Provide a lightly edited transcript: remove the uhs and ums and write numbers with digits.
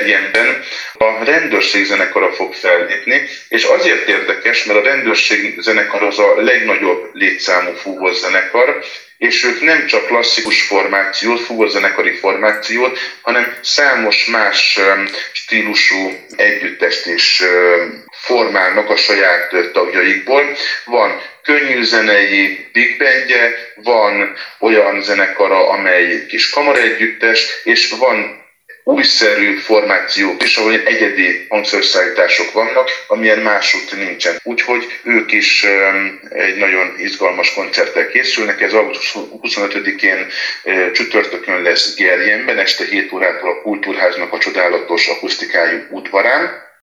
Gerjenben a rendőrség zenekara fog fellépni, és azért érdekes, mert a rendőrség zenekar az a legnagyobb létszámú fúvózenekar, és ők nem csak klasszikus formációt, fúvózenekari formációt, hanem számos más stílusú együttest is formálnak a saját tagjaikból. Van könnyűzenei big bandje, van olyan zenekara, amely kis kamaraegyüttes, és van újszerű formációk is, ahol egyedi hangszerszállítások vannak, amilyen másút nincsen. Úgyhogy ők is egy nagyon izgalmas koncerttel készülnek. Ez augusztus 25-én csütörtökön lesz Gerjenben, este 7 órától a Kultúrháznak a csodálatos akusztikájú udvarán.